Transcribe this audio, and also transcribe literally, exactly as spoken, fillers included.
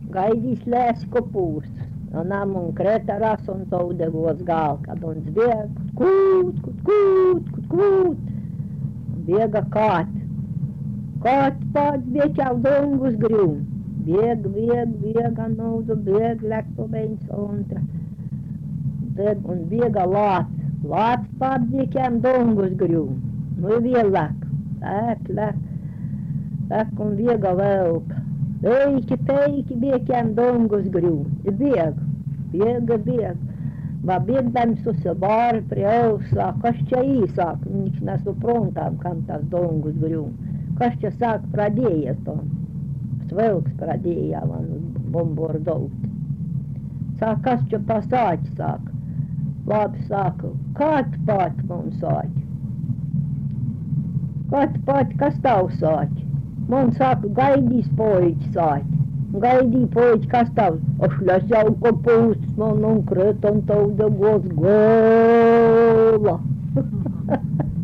gaidīs lēsko pūrs. Un am un kretaras un taudegos gal, kad un zbieg, kūt, kūt, kūt, kūt, kūt. Biega kāt. Kāt pat biečau dongus grūn. Bieg, bieg, biega naudu, bieg, lek po beins ontra. Bieg, un biega lāt. Lāt pat biečam dongus grūn. Nu vēl lek. Lek, lek. Lek un biega velka. Eiki, peiki, biečam dongus grūn. Bieg, biega, bieg. Va biegdam susibāri prie ausā, kas čia īsāk, viņš nesuprontām, kam tas dongus grūn. Kas čia sāk pradējies to? Svelks pradēja man bombardot. Sāk, kas čia pasāķi sāk? Labi sāka, kāds pat man sāķi? Kāds pat, kas tav sāķi? Man sāka, gaidīs poiķi sāķi. Gaidī poiķi, kas tav? Aš lesau kopūstus man un kret un taudegos gola.